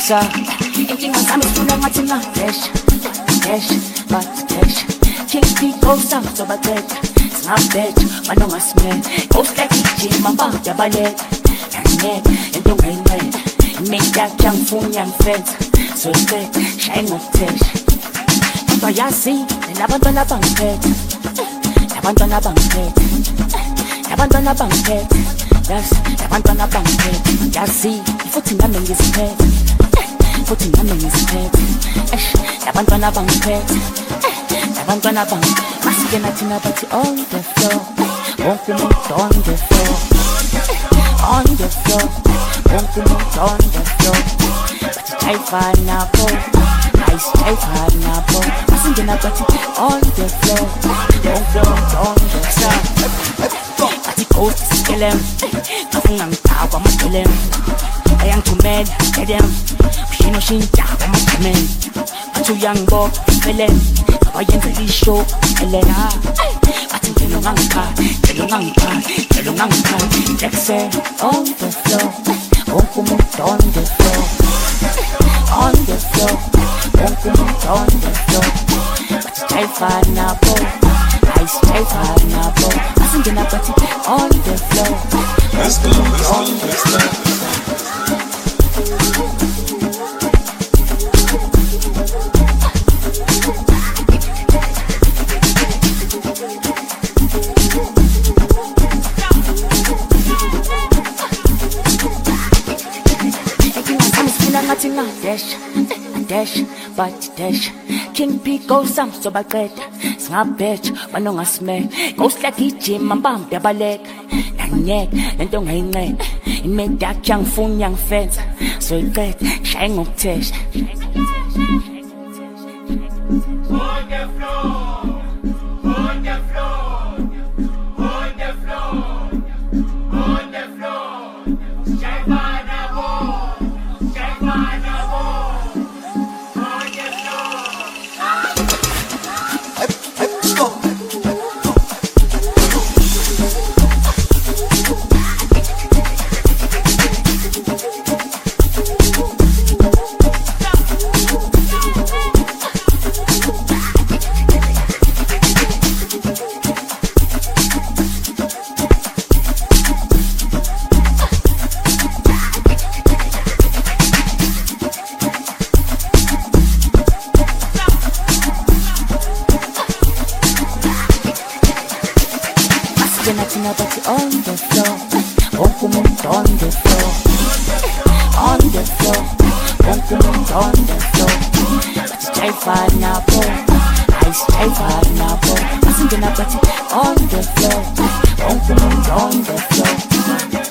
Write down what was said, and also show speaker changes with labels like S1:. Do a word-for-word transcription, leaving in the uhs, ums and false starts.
S1: sa inkinga zami sifuna ngathi ngadesh desh but desh King P goes up so baqeda singabetha banongasimele ostakijima bajabaleka ngeke into ngayinqena imeyakya ngifuna ngifenza so iqeda shaye ngokuthesha kodwa yazi labantwana bangiphethe labantwana bangiphethe labantwana bangiphethe yazi labantwana bangiphethe yazi futhi nami ngiziphethe futhi nami ngiziphethe labantwana bangiphethe labantwana bang masingena thina bathi on the floor wonke umuntu on the floor on the floor wonke umuntu on the floor bathi chayifana po nice chayifana po masingena bathi on the floor wonke umuntu on the floor bathi ghost skellem ngafuna ngitawa amagelem ayangithumela edem shino shinta amagelem bathi uyangibona felem ayenze lisho elena bathi ngelo ngangipha ngelo ngangipha ngelo ngangipha Jackson on the floor wonke umuntu on the floor on the floor wonke umuntu on the floor bathi chayifana po nice chayifana po masingena bathi on the floor let's go on the floor Dash, dash, but dash. King P goes up so baqeda singabetha banongasimele ghost like ijima mbambe yabaleka ngeke lento ngayinqena imedakya ngifuna ngifenza so iqeda shaye ngokuthesha on the floor on the floor on the floor on the floor Chayifana bo Chayifana bo on the floor on the floor, wonke umuntu on the floor, on the floor, wonke umuntu on the floor. Bathi chayifana po, ice chayifana po. Masingena bathi on the floor, wonke umuntu on the floor.